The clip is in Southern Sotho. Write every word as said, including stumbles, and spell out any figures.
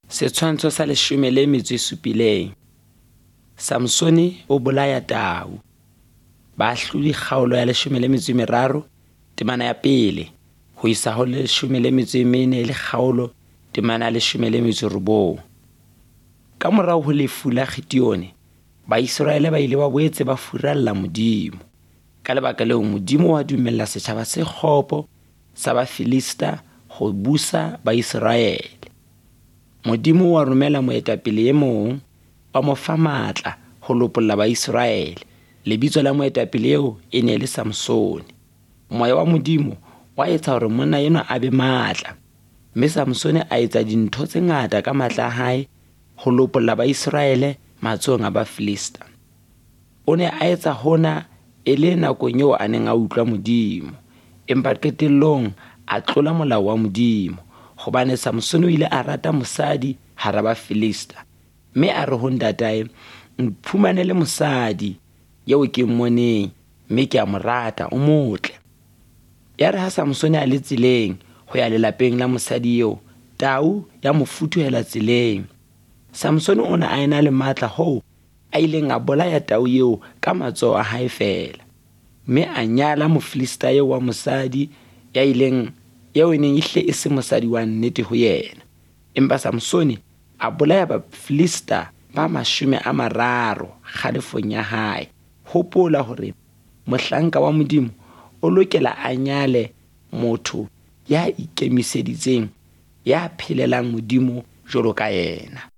Setshwantsho sa leshome le metso e supileng. Samsone o bolaya tau. Bahlodi kgaolo ya leshome le metso e meraro, temana ya pele, ho isa ho leshome le metso e mene le kgaolo, temana ya leshome le metso e robong. Ka morao ho lefu la Gideone, Baiseraele ba ile ba boetse ba furalla Modimo. Ka lebaka leo Modimo wa dumella setjhaba se kgopo sa Bafilista ho busa Baiseraele. Modimo wa romela moetapele e mong, wa mo fa matla ho lopolla Baiseraele. Lebitso la moetapele eo e ne le Samsone. Moya wa Modimo wa etsa hore monna enwa a be matla, mme Samsone a etsa dintho tse ngata ka matla a hae ho lopolla Baiseraele matsohong a Bafilista. O ne a etsa hona e le nakong eo a neng a utlwa Modimo, empa qetellong a tlola molao wa Modimo, hobane Samsone o ile a rata mosadi hara Bafilista, mme a re ho ntatae, "Mphumanele mosadi eo ke mmoneng, mme ke a mo rata, o motle." Ya re ha Samsone a le tseleng ho ya lelapeng la mosadi eo, tau ya mo futuhela tseleng. Samsone o ne a ena le matla hoo a ileng a bolaya tau eo ka matsoho a hae fela, mme a nyala Mofilista eo wa mosadi ya ileng eo e neng ehle e se mosadi wa nnete ho yena. Empa Samsone a bolaya Bafilista ba mashome a mararo kgalefong ya hae. Hopola hore mohlanka wa Modimo o lokela a nyale motho ya ikemiseditseng, ya phelelang Modimo jwalo ka yena.